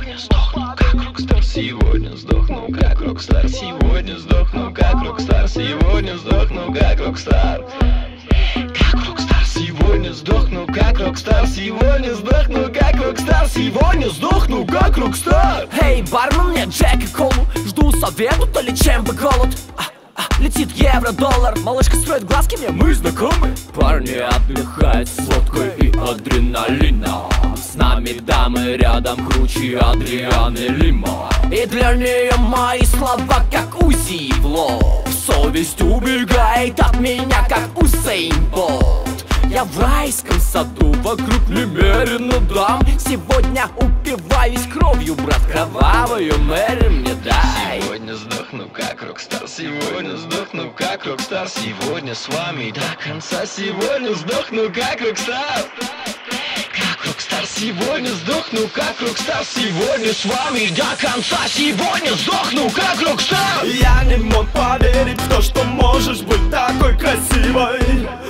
Сегодня сдохну как рокстар, сегодня сдохну как рокстар, сегодня сдохну как рокстар, сегодня сдохну как рокстар. Как рокстар, сегодня сдохну как рокстар, сегодня сдохну как рокстар, сегодня сдохну как рокстар. Эй, бармен, мне Джек и колу, жду совету, то ли чем бы голод. Летит евро, доллар, малышка строит глазки, мне мы знакомы. Парни отдыхают с водкой и адреналином. С нами дамы рядом круче Адрианы Лимо. И для нее мои слова как УЗИ в лоб. Совесть убегает от меня как Усейн Болт. Я в райском саду, вокруг немерено дам. Сегодня упиваюсь кровью, брат, кровавую Мэри мне дай. Сегодня сдохну как рокстар, сегодня сдохну как рокстар, сегодня с вами до конца, сегодня сдохну как рокстар. Как рокстар, сегодня сдохну как рокстар, сегодня с вами до конца, сегодня сдохну как рокстар. Я не мог поверить в то, что можешь быть такой красивой.